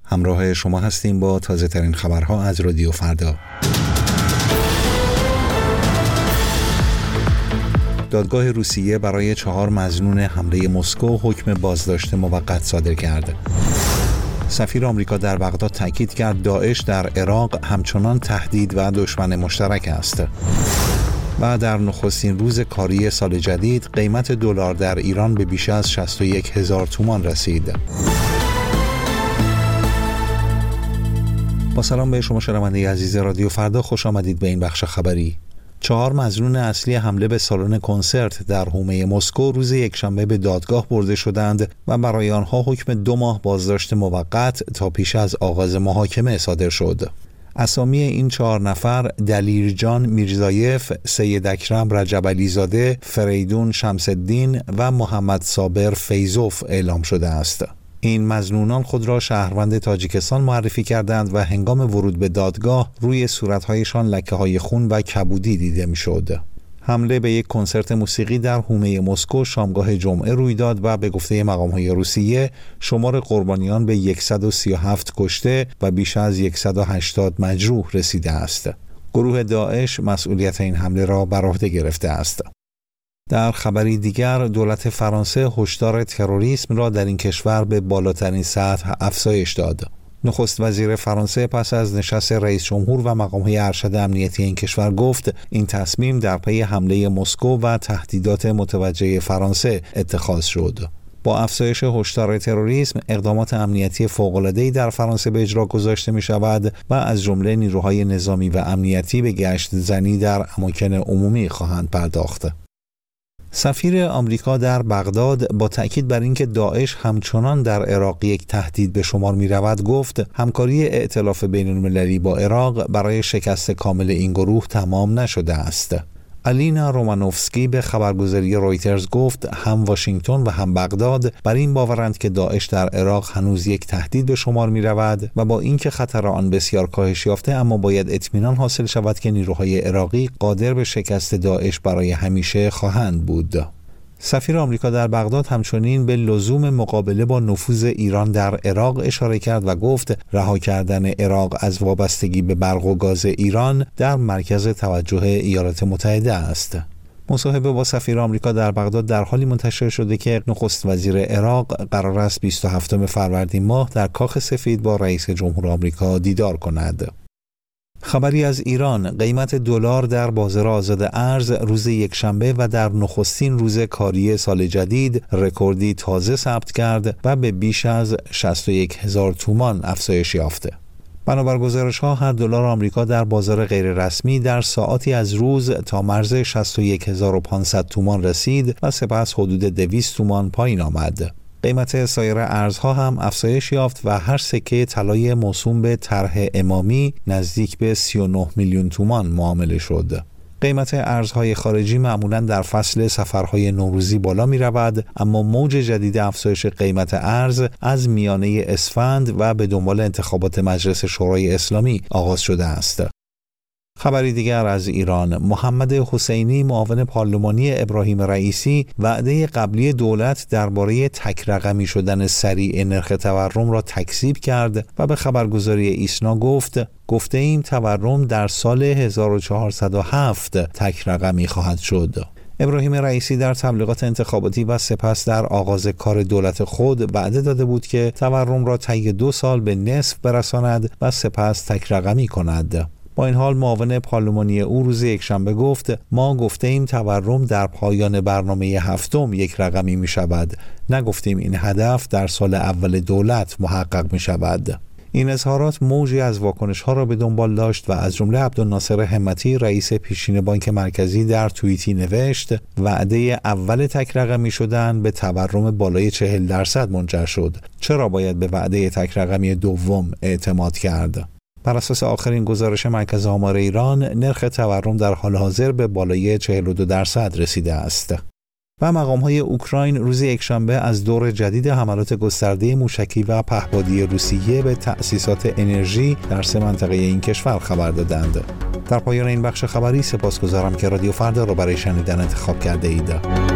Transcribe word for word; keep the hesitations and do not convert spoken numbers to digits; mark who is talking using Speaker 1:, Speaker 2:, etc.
Speaker 1: همراه شما هستیم با تازه ترین خبرها از رادیو فردا. دادگاه روسیه برای چهار مظنون حمله مسکو حکم بازداشت موقت صادر کرد. سفیر آمریکا در بغداد تاکید کرد داعش در عراق همچنان تهدید و دشمن مشترک است. و در نخستین روز کاری سال جدید قیمت دلار در ایران به بیش از شصت و یک هزار تومان رسید. با سلام به شما شنونده عزیز رادیو فردا، خوش آمدید به این بخش خبری. چهار مظنون اصلی حمله به سالن کنسرت در حومه مسکو روز یکشنبه به دادگاه برده شدند و برای آنها حکم دو ماه بازداشت موقت تا پیش از آغاز محاکمه صادر شد. اسامی این چهار نفر دلیرجان میرزایف، سید اکرم رجبعلی زاده، فریدون شمس‌الدین و محمد صابر فیضوف اعلام شده است. این مظنونان خود را شهروند تاجیکستان معرفی کردند و هنگام ورود به دادگاه روی صورت‌هایشان لکه‌های خون و کبودی دیده می‌شد. حمله به یک کنسرت موسیقی در حومه مسکو شامگاه جمعه روی داد و به گفته مقام‌های روسیه شمار قربانیان به صد و سی و هفت کشته و بیش از صد و هشتاد مجروح رسیده است. گروه داعش مسئولیت این حمله را بر عهده گرفته است. در خبری دیگر، دولت فرانسه هشدار تروریسم را در این کشور به بالاترین سطح افزایش داد. نخست وزیر فرانسه پس از نشست رئیس جمهور و مقام‌های ارشد امنیتی این کشور گفت این تصمیم در پی حمله مسکو و تهدیدات متوجه فرانسه اتخاذ شد. با افزایش هشدار تروریسم، اقدامات امنیتی فوق‌العاده‌ای در فرانسه به اجرا گذاشته می‌شود و از جمله نیروهای نظامی و امنیتی به گشت زنی در اماکن عمومی خواهند پرداخت. سفیر آمریکا در بغداد با تأکید بر اینکه داعش همچنان در عراق یک تهدید به شمار می رود گفت همکاری ائتلاف بین المللی با عراق برای شکست کامل این گروه تمام نشده است. الینا رومانوفسکی به خبرگزاری رویترز گفت هم واشنگتن و هم بغداد بر این باورند که داعش در عراق هنوز یک تهدید به شمار می رود و با اینکه خطر آن بسیار کاهش یافته، اما باید اطمینان حاصل شود که نیروهای عراقی قادر به شکست داعش برای همیشه خواهند بود. سفیر آمریکا در بغداد همچنین به لزوم مقابله با نفوذ ایران در عراق اشاره کرد و گفت رها کردن عراق از وابستگی به برق و گاز ایران در مرکز توجه ایالات متحده است. مصاحبه با سفیر آمریکا در بغداد در حالی منتشر شده که نخست وزیر عراق قرار است بیست و هفتم فروردین ماه در کاخ سفید با رئیس جمهور آمریکا دیدار کند. خبری از ایران، قیمت دلار در بازار آزاد ارز روز یکشنبه و در نخستین روز کاری سال جدید رکوردی تازه ثبت کرد و به بیش از شصت و یک هزار تومان افزایش یافته. بنابر گزارش‌ها هر دلار آمریکا در بازار غیر رسمی در ساعاتی از روز تا مرز شصت و یک هزار و پانصد تومان رسید و سپس حدود دویست تومان پایین آمد. قیمت سایر ارزها هم افزایش یافت و هر سکه طلای موسوم به طرح امامی نزدیک به سی و نه میلیون تومان معامله شد. قیمت ارزهای خارجی معمولاً در فصل سفرهای نوروزی بالا می رود، اما موج جدید افزایش قیمت ارز از میانه اسفند و به دنبال انتخابات مجلس شورای اسلامی آغاز شده است. خبری دیگر از ایران، محمد حسینی معاون پارلمانی ابراهیم رئیسی وعده قبلی دولت درباره تک رقمی شدن سریع نرخ تورم را تکذیب کرد و به خبرگزاری ایسنا گفت گفته ایم تورم در سال هزار و چهارصد و هفت تک رقمی خواهد شد. ابراهیم رئیسی در تبلیغات انتخاباتی و سپس در آغاز کار دولت خود وعده داده بود که تورم را طی دو سال به نصف برساند و سپس تک رقمی کند. با این حال معاون پارلمانی او روز یکشنبه گفت ما گفته ایم تورم در پایان برنامه هفتم یک رقمی می شود، نگفتیم این هدف در سال اول دولت محقق می شود. این اظهارات موجی از واکنش‌ها را به دنبال داشت و از جمله عبدالناصر همتی رئیس پیشین بانک مرکزی در توییتی نوشت وعده اول تک رقمی شدن به تورم بالای چهل درصد منجر شد، چرا باید به وعده تک رقمی دوم اعتماد کرد؟ بر اساس آخرین گزارش مرکز آمار ایران، نرخ تورم در حال حاضر به بالای چهل و دو درصد رسیده است. و مقام‌های اوکراین روز یکشنبه از دور جدید حملات گسترده موشکی و پهپادی روسیه به تأسیسات انرژی در سه منطقه این کشور خبر دادند. در پایان این بخش خبری سپاسگزارم که رادیو فردا را برای شنیدن انتخاب کرده اید.